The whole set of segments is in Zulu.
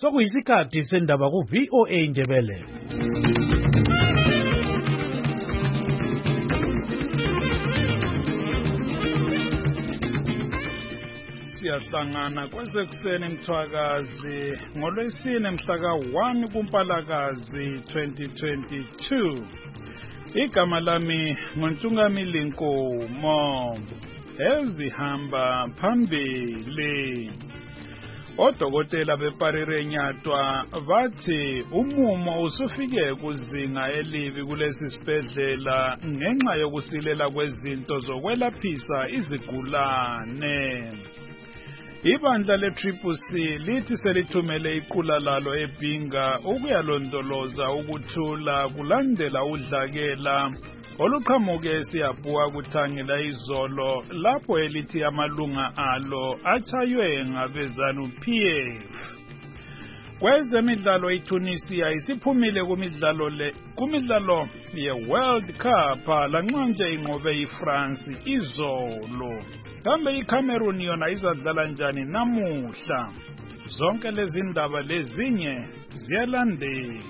Sokuyisikhathi sendaba ku VOA Ndebele. Siyahlangana kwesekuseni mthwakazi ngolwesine mhla ka-1 kuMpalakazi 2022. Igama lami nguNtungamili Nkomo. Ezihamba phambili. Odokotela beParirenyatwa bathi umumo usufike kuzinga elibi kulesi sibhedlela ngenxa yokusilela kwezinto zokwelaphisa izigulane. Ibandla le-CCC lithi selithumele iqula lalo eBhinga ukuyalondoloza ukuthula kulandela udlakela oluqhamuke eSiyabhuwa kuthangela izolo lapho elithi amalunga alo atshaywe ngabeZanu-PF. Kwezemidlalo iTunisia isiphumile kumidlalo ye-World Cup lanxa nje inqobe iFrance izolo. Kambe iCameroon yona izadlala njani namuhla? Zonke lezi ndaba lezinye ziyalandela.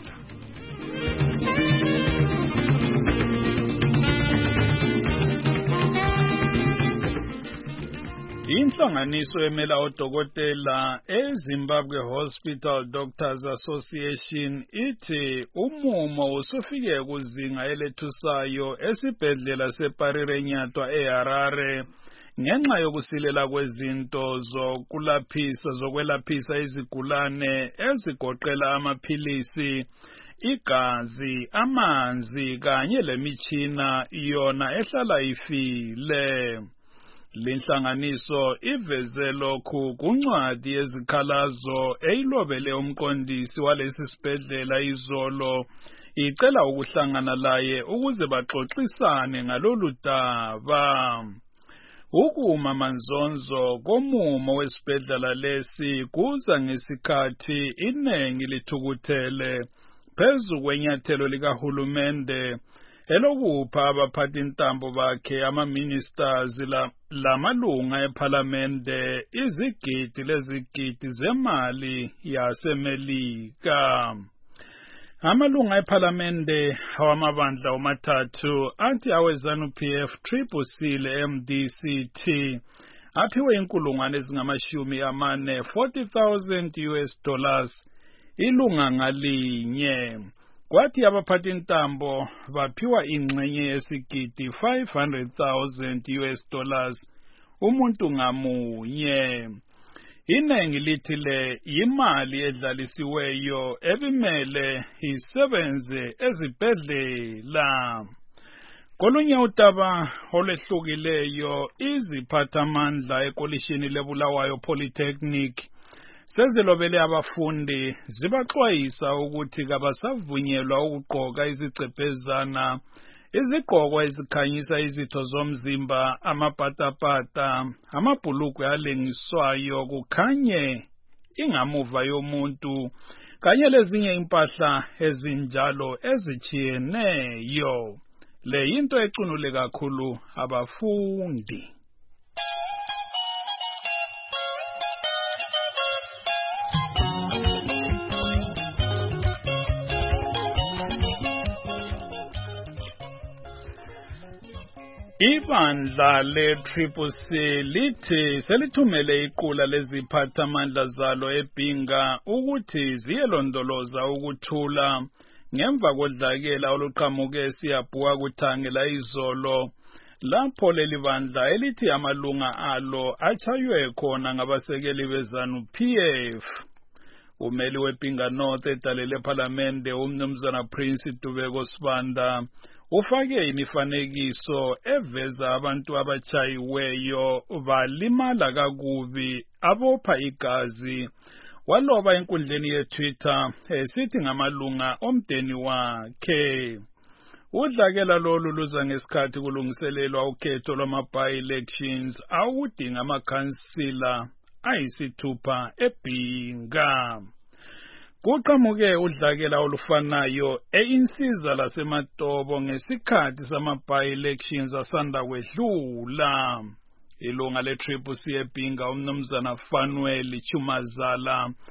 Inhlanganiso emela odokotela eZimbabwe Hospital Doctors Association ithi umumo usufike kuzinga elethusayo esibhedlela seParirenyatwa eHarare ngenxa yokusilela kwezinto zokwelaphisa izigulane ezigoqela amaphilisi, igazi, amanzi kanye lemitshina yona ehlala ifile. Linhlanganiso iveze lokhu kuncwadi yezikhalazo eyilobele umqondisi walesi sibhedlela izolo icela ukuhlangana laye ukuze baxoxisane ngalolu daba. Ukuma manzonzo komumo wesibhedlela lesi kuza ngesikhathi iningi lithukuthele phezu kwenyathelo likahulumende elokupha abaphathintambo bakhe ama-ministers lamalunga ephalamende izigidi lezigidi zemali yaseMelika. Amalunga ephalamende awamabandla omathathu athi aweZanu-PF CCC le-MDCT aphiwe inkulungwane ezingamashumi 40,000 US dollars ilunga ngalinye. Kwathi abaphathintambo baphiwa ingxenye yesigidi 500,000 US dollars umuntu ngamunye. Inengi lithi le yimali edlalisiweyo ebimele isebenze ezibhedlela. Kolunye udaba olwehlukileyo iziphathamandla ekolishini leBulawayo Polytechnic sezilobele abafundi zibaxwayisa ukuthi kabasavunyelwa ukugqoka izigcebhezana, izigqoko ezikhanyisa izitho zomzimba, amapatapata, amabhulugwe alengiswayo kukhanye ingamuva yomuntu kanye lezinye impahla ezinjalo ezitshiyeneyo. Le yinto ecunule kakhulu abafundi. Ibandla le-CCC lithi selithumele iqula leziphathamandla zalo eBhinga ukuthi ziyelondoloza ukuthula ngemva kodlakela oluqhamuke eSiyabhuwa kuthangela izolo lapho leli bandla elithi amalunga alo atshaywe khona ngabasekeli beZanu-PF. Umeli weBhinga North edalele ephalamende umnumzana Prince Dubeko Sibanda ufake imifanekiso eveza abantu abatshayiweyo balimala kakubi abopha igazi. Waloba enkundleni yeTwitter esithi ngamalunga omdeni wakhe. Udlakela lolu luza ngesikhathi kulungiselelwa ukhetho lwama-by-elections awudinga amakhansila ayisithupha eBhinga. Kuqhamuke udlakela olufanayo einsiza laseMatobo ngesikhathi sama-by-elections asanda kwedlula. Ilunga le-CCC eBhinga umnumzana Fanuel Chumazala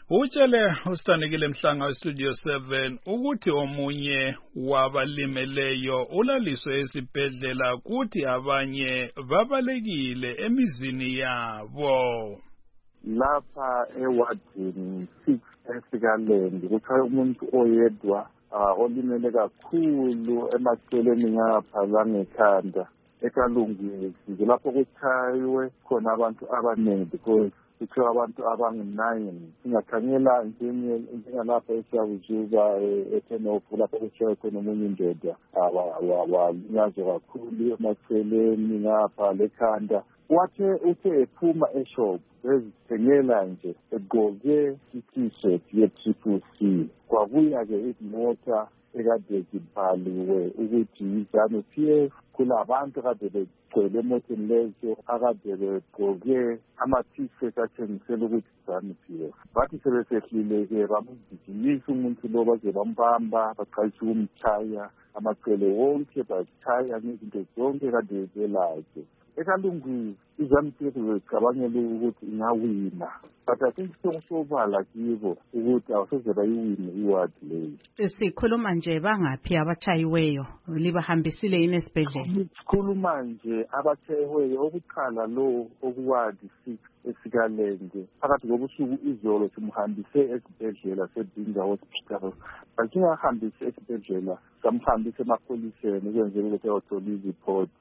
Utshele uSithandekile Mhlanga Studio 7 ukuthi omunye wabalimeleyo ulaliswe esibhedlela kuthi abanye babalekile emizini yabo. Lapha ewadini 6 eSikaLendi kuthiwa umuntu oyedwa olimele kakhulu emaceleni ngapha langekhanda ekalungisi lapho kuthaywe khona abantu abaningi because kuthiwa abantu abangu-9 singakhangela njengalapha eSiyabuzuba eThenophu lapho kuthiwa khona omunye indoda walinyazwa kakhulu emaceleni ngapha lekhanda. Uthe ephuma eshop ezithengela nje egqoke i-t-shirt ye-Triple-C kwabuya-ke imota ekade zibhaliwe ukuthi yiZANU-PF. Kulabantu kade begcwele emoteni lezo akade begqoke ama-t-shirt athengisela ukuthi yiZANU-PF. Bathi sebesehlile-ke bamgijimisa umuntu lo baze bambamba baqalisa ukumthaya amacele wonke bathaya ngezinto zonke kade zelakhe. Ekalungwini iZANU-PF becabangela ukuthi ingawina, but I think sobala kibo ukuthi awusoze bayiwine iward leyo. Sikhuluma nje bangaphi abatshayiweyo libahambisile yini esibhedlela? Sikhuluma nje abatshayiweyo okuqala lo okuwadi 6 eSikaLendi phakathi kobusuku izolo simhambise esibhedlela seBinga Hospital. Singahambise esibhedlela samhambise emapholiseni ukwenzela ukuthi ayothola iziport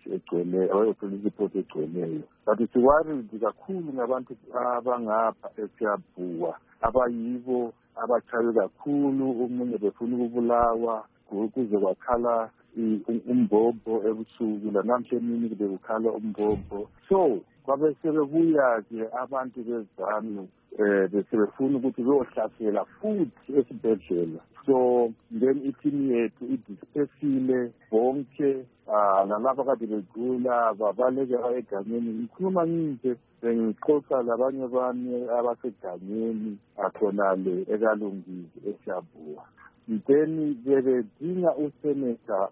egcweleyo. But siworried kakhulu ngabantu abangapha eSiyabhuwa abayibo abachaye kakhulu, omunye befuna ukubulawa kuze kwakhala umbhobho ebusuku lanamhla emini bekukhala umbhobho. So kwabe sebebuya-ke abantu beZANU besebefuna ukuthi beyohlasela futhi esibhedlela. So then iteam yethu idispersile bonke nalapha kade begula babaleke egangeni. Ngikhuluma nje bengixoxa labanye bami abasegangeni akhonale ekalungisi eSiyabhuwa. Then bedinga useneta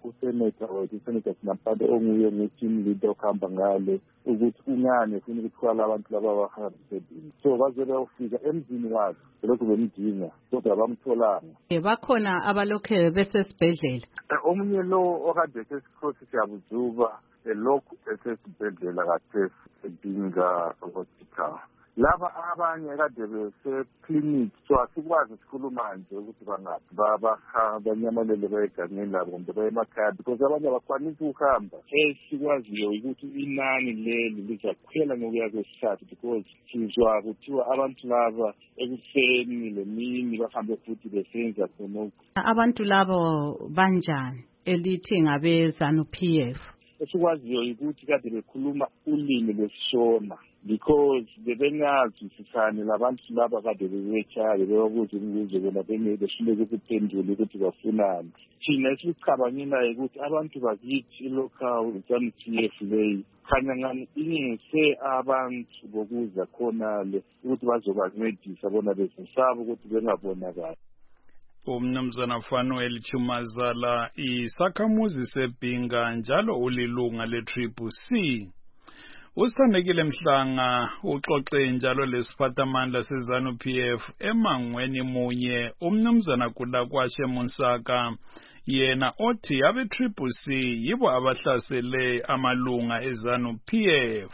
Sinampande onguye ngeteam leader okuhamba ngale ukuthi ungane funa ukuthwala abantu laba abahambisebini. So baze bayofika emzini wakhe lokho bemdinga kodwa bamtholanga. Bakhona abalokhe besesibhedlela. Omunye lo okade esesikhosi Siyabuzuba lokhu esesibhedlela kade eBinga Hospital. Laba abanye kade bese-clinic, so asikwazi sikhuluma nje ukuthi bangaphi banyamalele bayegangeni labo kumbe baye emakhaya because abanye abakwanisi ukuhamba. Esikwaziyo ukuthi inani leli lizakhwela ngokuya kwesikhathi because sizwa kuthiwa abantu laba ekuseni lemini bahambe futhi besenza khonokho. Abantu labo banjani elithi ngabe ZANU-PF? Esikwaziyo ukuthi kade bekhuluma ulimi lwesiShona because bebengazi labantu laba kade bebetshaya bebabuza imibuzo bona behluleke ukuphendula ukuthi bafunani. Thina esicabangelayo ukuthi abantu bakithi ilocal ZANU-PF leyi khanya ngani ingise abantu bokuza khonale ukuthi bazobancedisa bona besisaba ukuthi bengabonakali. Umnumzana Fanuel Chumazala isakhamuzi seBinga njalo ulilunga le-Triple-C. USithandekile Mhlanga uxoxe njalo lesiphathamandla seZANU-PF emangweni munye umnumzana Kulakwashe Musaka yena othi abe-Triple-C yibo abahlasele amalunga eZANU-PF.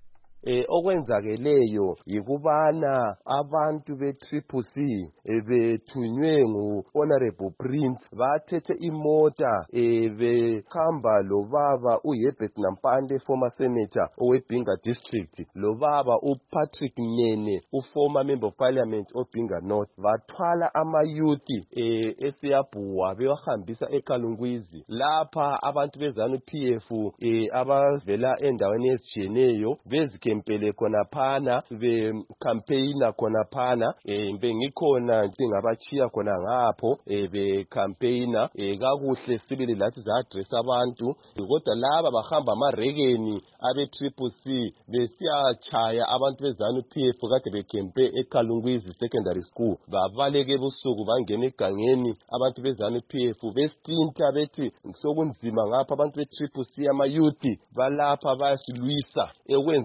Okwenzakeleyo yikubana abantu be-Triple-C bethunywe ngu-Honorable Prince bathethe imota behamba lobaba uHerbert Nampande former senator oweBinga district lobaba uPatrick Nene former member of parliament oBinga North bathwala amayuthi eSiyabhuwa bewahambisa eKalungwizi lapha abantu beZANU-PF abavela endaweni ezitshiyeneyo bezikempele khona phana be-campaigner khona phana bengikhona ngingabachiya khona ngapho be-campaigner kakuhle sibili lathi za-address abantu kodwa laba bahamba amarekeni abe-Triple-C besiyachaya abantu beZANU-PF kade bekempe eKalungwizi secondary school babaleke ebusuku bangena egangeni abantu beZANU-PF bestinta bethi sokunzima ngapha abantu be-Triple-C amayuthi balapha bayasilwisa ekwenza ukuthi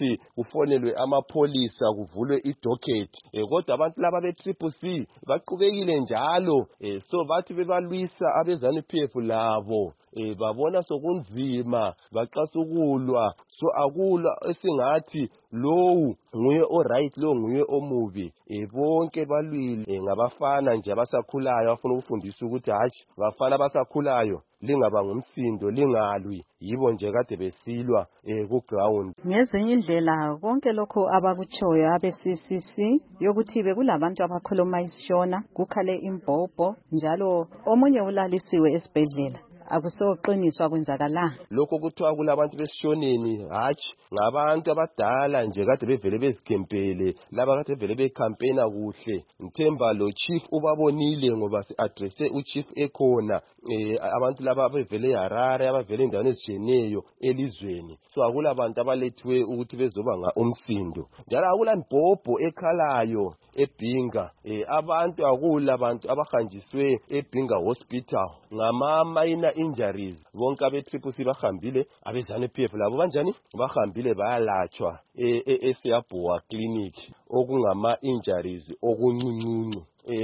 ukuthi kufonelwe amapolisa kuvulwe idocket kodwa abantu laba be-CCC baqhubekile njalo so bathi bebalwisa abe-ZANU-PF labo babona sokunzima baqasukulwa so akulwa esingathi lowu nguye oright lo nguye omubi bonke balwile ngabafana nje abasakhulayo afuna ukufundisa ukuthi hayi bafana abasakhulayo lingaba ngumsindo lingalwi yibo nje kade besilwa ku ground. Ngezinye indlela konke lokho abakuchoyo abe-CCC yokuthi bekulabantu abakhuluma isishona kukhale imbhobho njalo omunye ulalisiwe esibhedlela akusoqiniswa kwenzakala lokho kuthiwa kulabantu besishoneni hatshi ngabantu abadala nje kade bevele bezikempele laba kade bevele becampaigna kuhle ngithemba lo chief ubabonile ngoba si-addresse uchief ekhona abantu laba bevele eHarare abavele endaweni ezijeneyo elizweni so akulabantu abalethiwe ukuthi bezoba umsindo njalo akula mbhobho ekhalayo eBhinga abantu akulabantu abahanjiswe eBhinga hospital ngama-minor injuries bonke abe-CCC bahambile abe-ZANU-PF labo banjani bahambile bayalatshwa eSiyabhowa clinic okungama-injuries okuncuncu.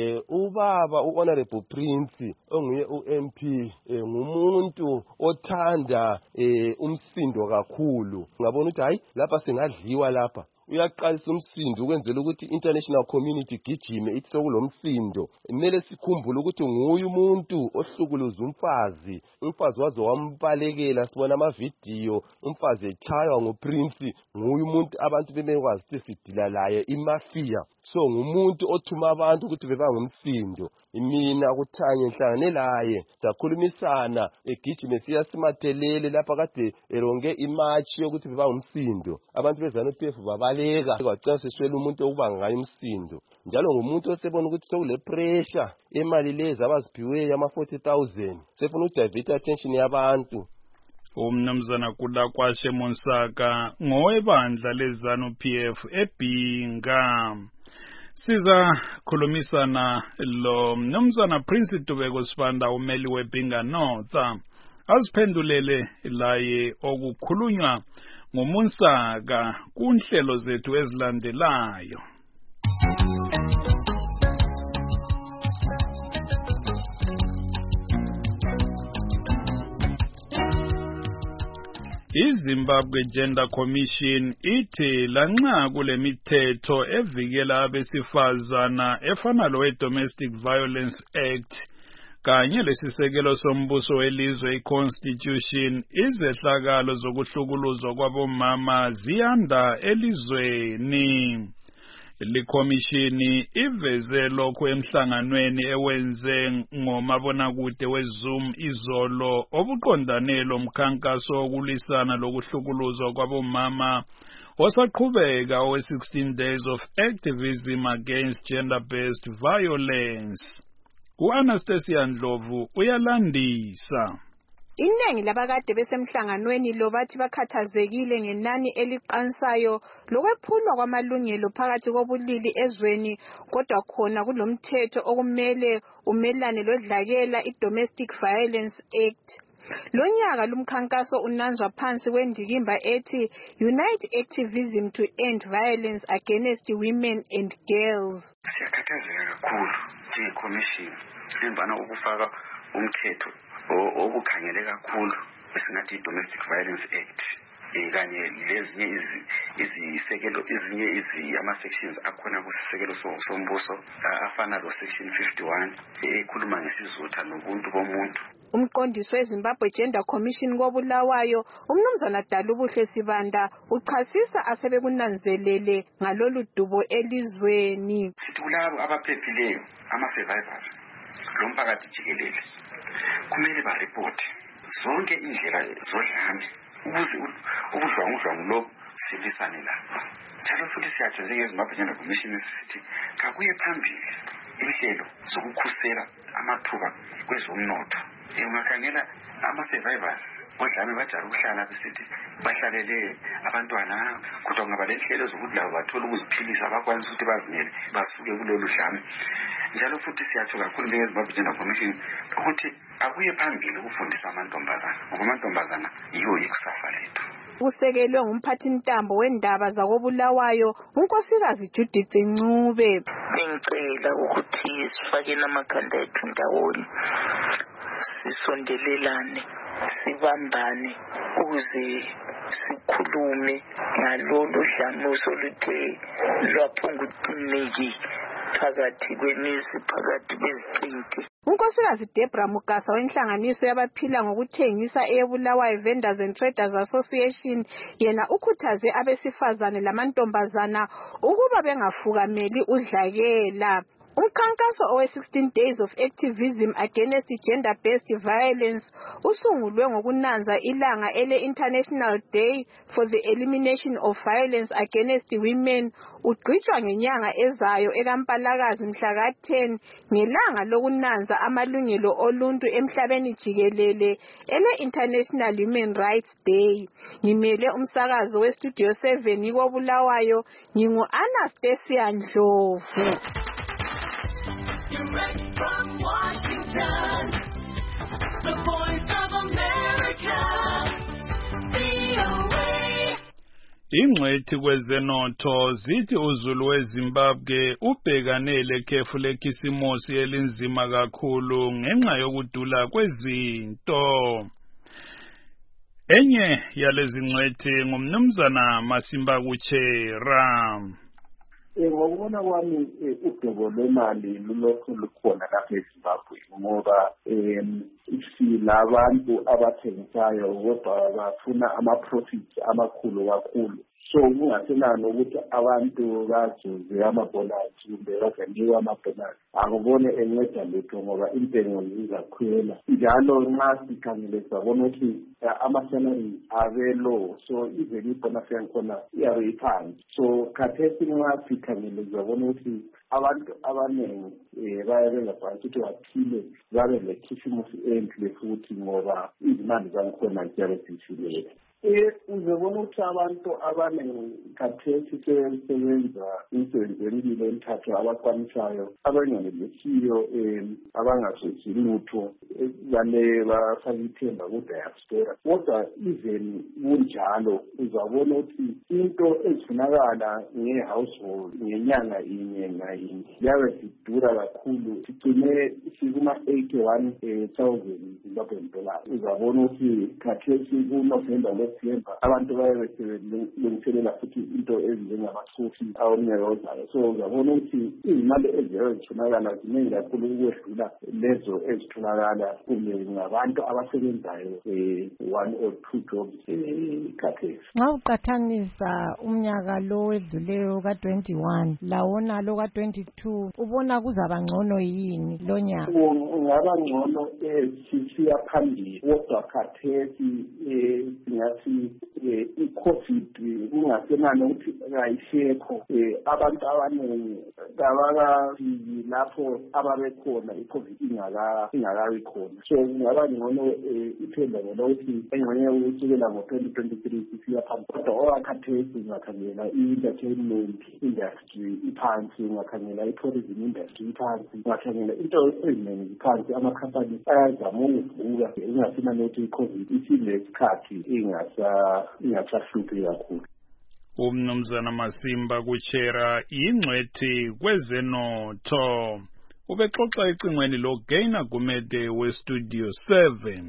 Ubaba uHonorable Prince onguye uMP ngumuntu othanda umsindo kakhulu ngabona ukuthi hayi lapha singadliwa lapha uyaqalisa umsindo ukwenzela ukuthi international community gijime ithi sokulomsindo kumele sikhumbule ukuthi nguye umuntu ohlukuluza umfazi waze wambalekela sibona amavidiyo umfazi etshaywa nguPrince nguye umuntu abantu bemekwazi ukuthi sidila laye imafia so ngumuntu othuma abantu ukuthi bebangumsindo mina kuthanye nhlangane laye sakhulumisana egijime siyasimathelele lapha kade eronge imatch yokuthi bebangumsindo abantu beZANU-PF babaleka kwacina seswela umuntu okuba ngayo umsindo njalo ngumuntu osebona ukuthi sokule pressure imali lezi abaziphiweyo ama-40,000 sefuna udivert attention yabantu. Umnumzana Kudakwashe Monsaka ngowebandla leZANU-PF eBhinga. Siza khulumisana lo mnumzana Prince Tubeko Sibanda umeli weBhinga North aziphendulele laye okukhulunywa ngoMonsaka kunhlelo zethu ezilandelayo. iZimbabwe Gender Commission ithi lanxa kule mithetho evikela abesifazana efana lowe-Domestic Violence Act kanye lesisekelo sombuso welizwe i-Constitution izehlakalo zokuhlukuluzwa kwabomama ziyanda elizweni. Likhomishini iveze lokho emhlanganweni ewenze ngomabonakude weZoom izolo obuqondanelo umkhankaso wokulisana lokuhlukuluzwa kwabomama osaqhubeka owe-16 days of activism against gender-based violence. U-Anastasia Ndlovu uyalandisa. Iningi labakade besemhlanganweni lo bathi bakhathazekile ngenani eliqansayo lokwephulwa kwamalungelo phakathi kobulili ezweni kodwa khona kulomthetho okumele umelane lodlakela i-Domestic Violence Act. Lonyaka lumkhankaso unanzwa phansi kwendikimba ethi Unite Activism to End Violence Against Women and Girls. Siyakhathazeka kakhulu njengecommission embana ukufaka umthetho okukhangele kakhulu esingathi i-Domestic Violence Act kanye lezinye izisekelo ezinye ama-sections akhona kusisekelo sombuso afana lo-section 51 ekhuluma ngesizotha nobuntu bomuntu. Umqondisi weZimbabwe Gender Commission koBulawayo umnumzana Dalubuhle Sibanda uchasisa asebekunanzelele ngalolu dubo elizweni. Sithi kulabo abaphephileyo ama-survivors lomphakathi jikelele kumele bareport zonke indlela zodlame ukuze ubudlwangudlwangu lobu silisane lapho. Njalo futhi siyatsho njengeZimbabwe Gender Commission sithi kakuye phambili inhlelo zokukhusela amathuba kwezomnotho. Ungakhangela ama-survivors odlame bajala ukuhlala besithi bahlalele abantwana kodwa ngaba le nhlelo zokuthi labo bathola ukuziphilisa abakwanisa ukuthi bazimele basuke kulolu dlame. Njalo futhi siyatsho kakhulu njengeZimbabwe Gender Commission ukuthi akuye phambili ukufundisa amantombazana ngoba amantombazana yiwo ikusasa lethu. kusekelwe ngumphathintambo wendaba zakoBulawayo unkosikazi Judith Ncube. Bengicela ukuthi sifakeni amakhanda ethu ndawonye, sisondelelane, sibambane ukuze sikhulume ngalolu dlamuso oluthe lwaphungutineki phakathi kwemizi, phakathi kweziqinti. Unkosikazi Deborah Mugasa wenhlanganiso yabaphila ngokuthengisa eBulawayo Vendors and Traders Association yena ukhuthaze abesifazane lamantombazana ukuba bengafukameli udlakela. Umkhankaso owe-16 Days of Activism Against Gender-Based Violence usungulwe ngokunanza ilanga ele-International Day for the Elimination of Violence Against Women ugqitshwa ngenyanga ezayo ekaMpalakazi mhla ka-10 ngelanga lokunanza amalungelo oluntu emhlabeni jikelele ele-International Human Rights Day. Ngimele umsakazo weStudio 7 koBulawayo, ngingu-Anastasia Ndlovu. Direct from Washington, the Voice of America, VOA. Ingcwethi kwezenotho zithi uZulu weZimbabwe ubhekane lekhefu lekhisimusi elinzima kakhulu ngenxa yokudula kwezinto. Enye yalezi ngcwethi ngumnumzana Masimba Kuchera. Ngokubona kwami udebo lwemali lulokhu lukhona lapha eZimbabwe ngoba silabantu abathengisayo kodwa bafuna ama-profits amakhulu kakhulu. So kungasenani ukuthi abantu bazuze amabonus kumbe bazanikwa amabonus. Akubone enceda lutho ngoba intengo zizakhwela. Njalo nxa sikhangele sabona ukuthi ama-salary abe low, so even ibonus yakhona iyabe iphansi. So khathesi nxa sikhangele zabona ukuthi abantu abaningi bayabe bengakwazi ukuthi baphile babe lekhisimusi enhle futhi ngoba izimali zakhona ziyabe zishilele. Uzobona ukuthi abantu abaningi khathesi sebenza imisebenzi emibili emithathu abakwanisayo, abanganelisiyo, abangasozi lutho, bane bafaka ithemba ku-diaspora. Kodwa even kunjalo uzabona ukuthi into ezifunakala nge-household ngenyanga inye ngayinye yabe zidura kakhulu, sigcine sikuma-81,000 Zimbabwean dollars. Uzabona ukuthi khathesi kuNovember December abantu bayabe sebelungiselela futhi into ezinjengamacofi awomnyaka ozayo. So uzabona ukuthi izimali eziyabe zitholakala ziningi kakhulu ukwedlula lezo ezitholakala kumbe ngabantu abasebenzayo 1 or 2 jobs khathesi. Nxa uqathanisa umnyaka lo wedluleyo ka-21 lawona lo ka-22 ubona kuzaba ngcono yini lo nyaka? Ungaba ngcono sisiya phambili kodwa khathesi singathi i-COVID kungasenani ukuthi kayisekho. Abantu abaningi kabakafiki lapho ababekhona i-COVID ingakabi khona. So kungaba ngcono ithemba lokuthi engxenye ukusukela ngo-2023 sisiya phambili. Kodwa owakhathesi ungakhangela i-entertainment industry iphansi, ungakhangela i-tourism industry iphansi, ungakhangela into eziningi iphansi. Amakhampani ayazama ukuvuka ungasenani ukuthi i-COVID isilesikhathi ingasahluphi kakhulu. Umnumzana Masimba Kuchera ingcwethi kwezenotho ubexoxa ecingweni loGaina Gumede weStudio 7.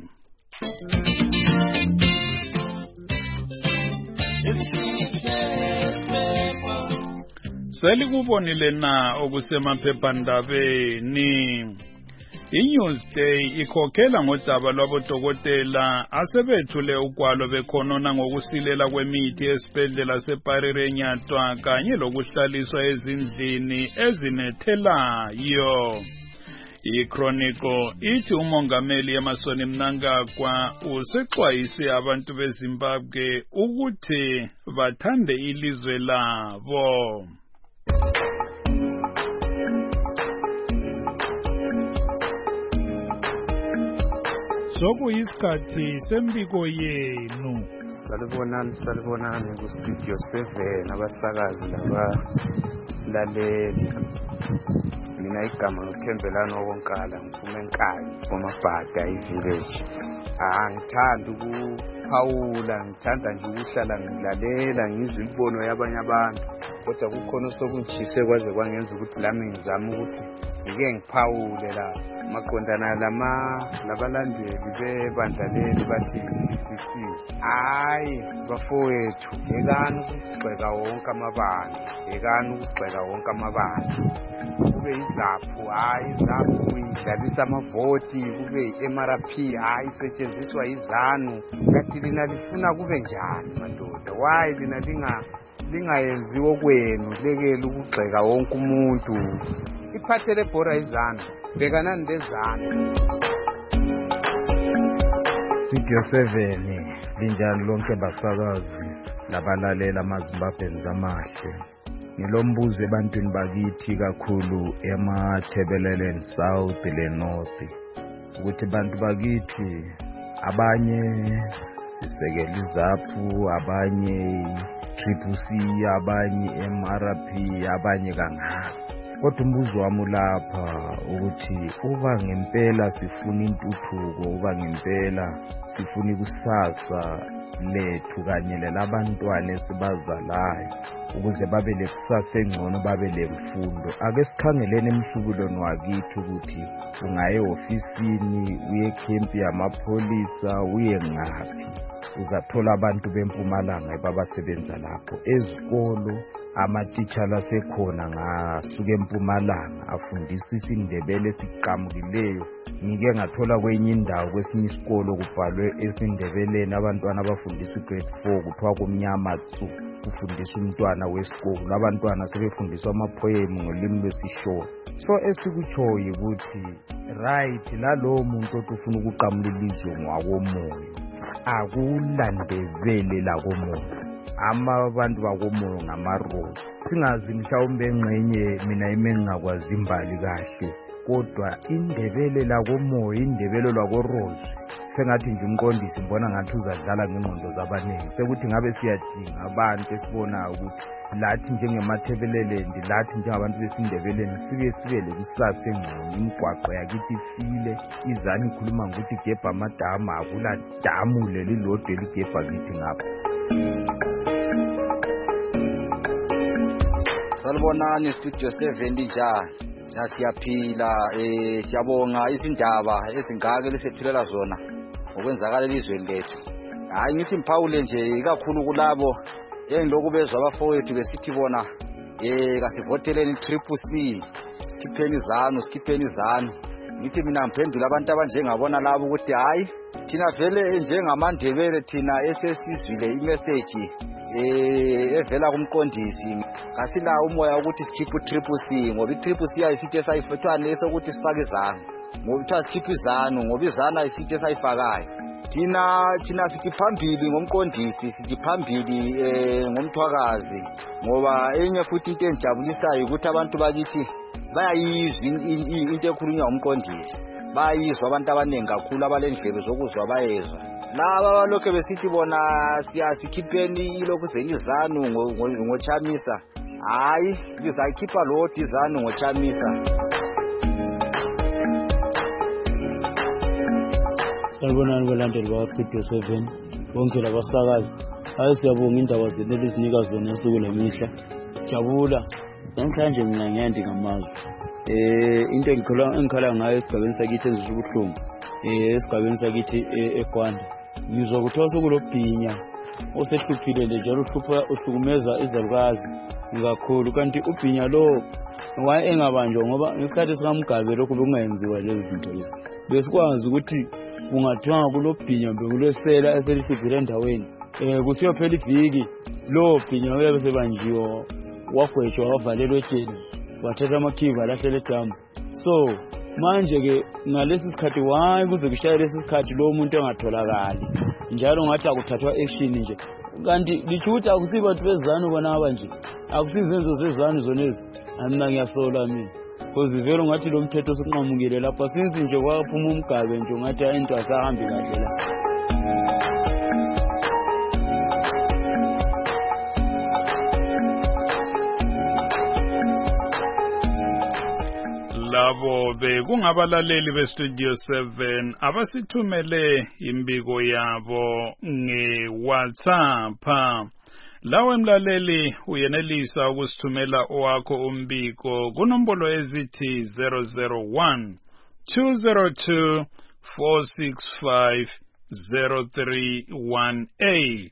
Selikubonile na okusemaphephandabeni. iNewsday ikhokhela ngodaba lwabodokotela asebethule ugwalo bekhonona ngokusilela kwemithi esibhedlela seParire Nyatwa kanye lokuhlaliswa ezindlini ezinethelayo. iChronicle ithi umongameli Emmerson Mnangagwa usexwayise abantu beZimbabwe ukuthi bathande ilizwe labo. Sokuyisikhathi sembiko yenu. Salibonani kuStudio 7 abasakazi labalaleli. Mina igama ngithembelana okonkala ngiphuma eNkayi, eMabhada, iVillage. Ngithanda ukuphawula ngithanda nje ukuhlala ngilalela ngizwe imibono yabanye abantu kodwa kukhona osokungitshise kwaze kwangenza ukuthi lami ngizame ukuthi ngike ngiphawule la maqondana labalandeli bebandla leli bathi CCC. Hayi bafowethu, yekani ukugxeka wonke amabandla, yekani ukugxeka wonke amabandla. Kube izaphu, hayi izaphu idlalisa amavoti, kube i-MRP, hayi isetshenziswa izanu. Kanti lina lifuna kube njani madoda? Why lina lingayenziwo kwenu lekele ukugxeka wonke umuntu? Iphathele bhora izanu, bhekanani lezanu. Studio 7 linjani lonke basakazi labalalela amazimbabweni zamahle. Ngilombuzo ebantwini bakithi kakhulu emathebeleleni South le North ukuthi bantu bakithi abanye sisekela izaphu, abanye Triple C, abanye MRP, abanye kangaka. Kodwa umbuzo wami lapha ukuthi uba ngempela sifuna intuthuko, uba ngempela sifuna ikusasa lethu kanye lelabantwana esibazalayo ukuze babe lekusasa engcono, babe lemfundo, ake sikhangeleni emhlubulweni wakithi ukuthi ungaye ofisini, uye camp yamapholisa, uye ngaphi uzathola abantu beMpumalanga babasebenza lapho. Ezikolo amatitshala sekhona ngasuka eMpumalanga afundisa isindebele esiqhamukileyo. Ngike ngathola kwenye indawo kwesinye isikolo kubhalwe esindebeleni abantwana abafundisa grade 4 kuthiwa kumnyama tsu kufundisa umntwana wesikolo. Abantwana sebefundiswa amapoem ngolimi lwesishona. So esikutshoyo ukuthi right lalowo muntu ofuna ukuqamula ilizwe ngwakomoya akulandebele lakomoya. Abantu bakomoya ngamarozi. Singazi mhlawumbe engxenye mina engingakwazi imbali kahle, kodwa indebele lakomoya, indebele lakorozi sengathi nje umqondisi mbona ngathi uzadlala ngengqondo zabaningi. Sekuthi ngabe siyadinga abantu esibonayo ukuthi lathi njengemathebelelendi, lathi njengabantu besindebeleni sibe lekusasa engcono. Imigwaqo yakithi ifile, izani ikhuluma ngokuthi gebha amadamu, akula damu leli lodwa eligebha kithi ngapha. Salibonani Studio 7 njani? Siyaphila, siyabonga izindaba ezingaka lesethulela zona ngokwenzakala elizweni lethu. Hayi ngithi mphawule nje ikakhulu kulabo engilokhu bezwa abafowethu besithi bona kasivoteleni Triple C, sikipheni izanu. Ngithi mina ngiphendula abantu abanjengabona labo ukuthi hayi thina vele njengamandebele thina esesizwile imessage evela kumqondisi kasila umoya ukuthi sikhiphe Triple C, ngoba iTriple C ayisithi esayifethwana esokuthi sifake izanu, ngoba uthi sikhiphe izanu ngoba izana ayisithi esayifakayo. Thina sithi phambili ngomqondisi, sithi phambili ngomthwakazi, ngoba enye futhi into enjabulisayo ukuthi abantu bakithi bayayizwa into ekhulunywa umqondisi, bayizwa abantu abaningi kakhulu abalendlebe zokuzwa bayezwa. Laba balokho besithi bona siyazikhipheni ilokhu zenizanu ngochamisa, hayi lizayikhipha lo dizanu ngochamisa. Sanibonani balandeli bakwa-Studio 7 bonke labasakazi. Hayi siyabonga indaba zenu elizinika zona usuku lemihla, sijabula. Namhlanje mina ngiyandi ngamazwi. Into engikhala ngayo esigabeni sakithi ezisho ubuhlungu, esigabeni sakithi eGwanda ngizwa kuthiwa sokulobhinya osehluphile nje njalo uhlukumeza izalukazi kakhulu, kanti ubhinya lo waye engabanjwa ngoba ngesikhathi sikaMgabe lokhu bekungayenziwa lezi zinto lezi. Besikwazi ukuthi kungathiwa kulobhinya bekulesela eselihluphile endaweni, kusiyophela iviki lo bhinya uyabe sebanjiwe, wagwetshwa, wavalelwa ejele, wathatha amakhiva lahlela edamu. So manje ke ngalesi sikhathi waye kuze kushaye lesi sikhathi lo muntu engatholakali njalo ngathi akuthathwa action nje, kanti lichuthi akusibantu bezanu bona abanje, akusizenzo zezanu zonezi. Mina ngiyasola mina because vele ngathi lo mthetho sokunqamukile lapha since nje kwaphuma uMgabe nje ngathi into asahambi kahle la. labo bekungabalaleli bestudio 7 abasithumele imbiko yabo ngeWhatsApp. Lawe mlaleli uyenelisa ukusithumela owakho umbiko kunombolo ezithi 001 202 465 0318.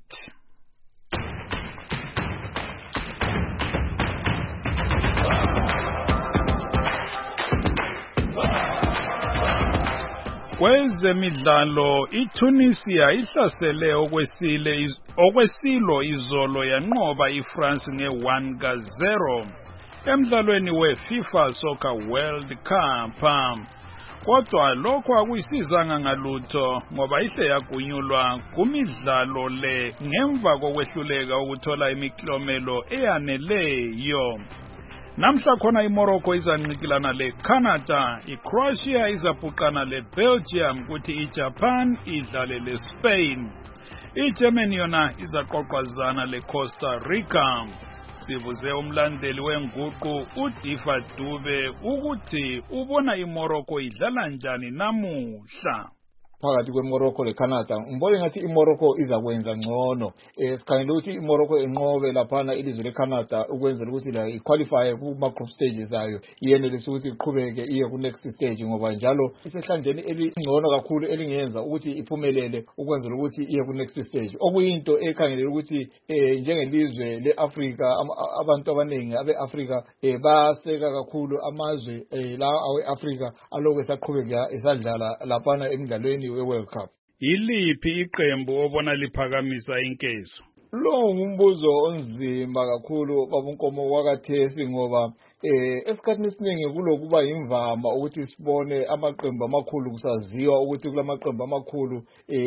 Kwezemidlalo iTunisia ihlasele okwesilo izolo yanqoba iFrance nge1-0 emdlalweni weFIFA Soccer World Cup. Kodwa lokho akuyisizanga ngalutho ngoba ihle yagunyulwa kumidlalo le ngemva kokwehluleka ukuthola imiklomelo eyaneleyo. Namhla khona iMorocco izanqikilana leCanada, iCroatia izabhuqana leBelgium, kuthi iJapan idlale leSpain. iGermany yona izaqoqwazana leCosta Rica. Sibuze umlandeli wenguqu uDifa Dube ukuthi ubona iMorocco idlala njani namuhla. Phakathi kweMorocco leCanada ngibona ngathi iMorocco izakwenza ngcono. Sikhangela ukuthi iMorocco enqobe laphana ilizwe leCanada ukwenzela ukuthi la iqualify kuma group stages ayo iyenelisa ukuthi iqhubeke iye ku next stage ngoba njalo isehlandleni elingcono kakhulu elingenza ukuthi iphumelele ukwenzela ukuthi iye ku next stage. Okuyinto ekhangelela ukuthi njengelizwe leAfrica abantu abaningi abeAfrica baseka kakhulu amazwe la aweAfrica alokho esaqhubeka esadlala laphana emidlalweni we-World Cup. Iliphi iqembu obona liphakamisa inkezo? Lo ngumbuzo onzima kakhulu babunkomo wakathesi ngoba esikhathini esiningi kulokuba imvama ukuthi sibone amaqembu amakhulu kusaziwa ukuthi kulamaqembu amakhulu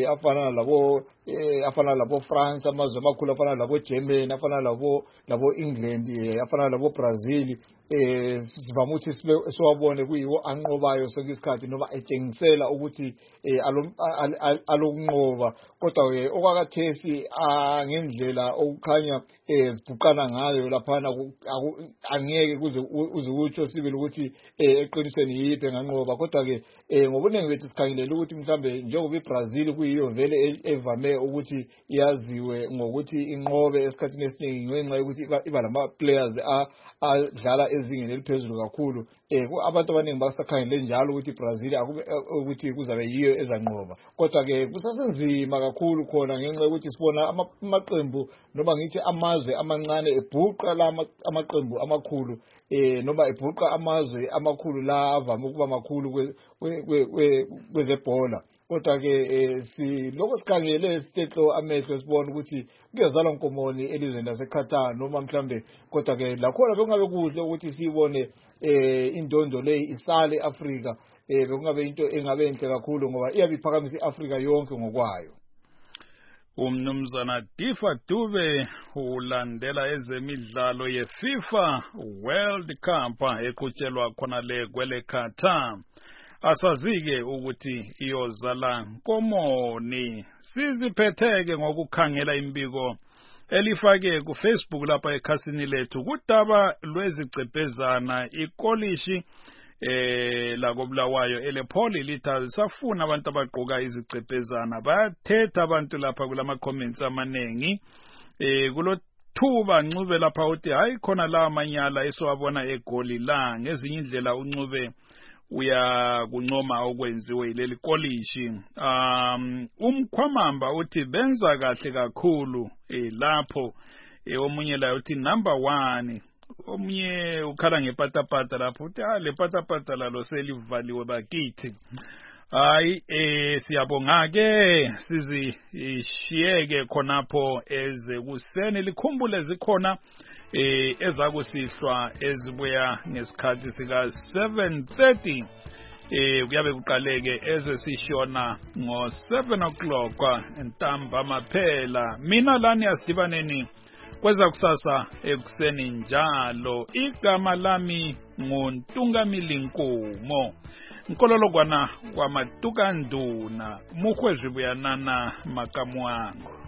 afana labo France, amazwe amakhulu afana labo Germany, afana labo England, afana labo Brazil. Sivama ukuthi siwabone kuyiwo anqobayo sonke isikhathi noma etshengisela ukuthi alokunqoba. Kodwa okwakathesi ngendlela okukhanya zibhuqana ngayo laphana angeke kuze uzutsho sibili ukuthi eqinisweni yipe nganqoba. Kodwa ke ngobuningi bethu sikhangelela ukuthi mhlambe njengoba iBrazil kuyiyo vele evame ukuthi yaziwe ngokuthi inqobe esikhathini esiningi ngenxa yokuthi iba lama players adlala ezingeni eliphezulu kakhulu. Abantu abaningi basakhangele njalo ukuthi iBrazil ukuthi kuzabe yiyo ezanqoba. Kodwa ke kusasenzima kakhulu khona ngenxa yokuthi sibona amaqembu noma ngithi amazwe amancane ebhuqa amaqembu amakhulu noma ebhuqa amazwe amakhulu la avame ukuba makhulu kwezebhola. Kodwa ke lokho sikhangele sithetho amehlo sibona ukuthi kuyazalwa nkomoni elizweni laseQatar noma mhlambe. Kodwa ke lakhona bekungabe kuhle ukuthi sibone indondo le isale eAfrica. Bekungabe into engabe enhle kakhulu ngoba iyabiphakamisa iAfrica yonke ngokwayo. Umnumzana Difa Dube ulandela ezemidlalo yeFIFA World Cup eqhutshelwa khona le kwele Qatar. Asazike ukuthi iyozala nkomoni. Siziphetheke ngokukhangela imbiko elifake ku Facebook lapha ekhasini lethu kudaba lwezicepezana ikolishi la koBulawayo eLepoli lithi safuna abantu abagqoka izicepezana bathetha abantu lapha kulama comments amanengi kulothuba Ncube lapha uthi hayi khona la amanyala esowabona eGoli la ngezinye indlela uNcube uya kuncoma okwenziwe leli kolishi. Umkhwamamba uthi benza kahle kakhulu lapho omunye la uthi number 1 omunye ukhala ngepatapata lapho uthi le patapata lalo selivaliwe bakithi. Hayi siyabonga ke sizishiyeke khonapho ezekuseni likhumbule zikhona ezakusihlwa ezibuya ngesikhathi sika 7:30 kuyabe kuqaleke ezesishona ngo 7 o'clock ntambama phela. Mina lani asidibaneni kweza kusasa ekuseni njalo. Igama lami nguNtungamili Nkomo. Nkololokwana kwaMatuka Nduna mukhwezwi buyanana makamu wangu.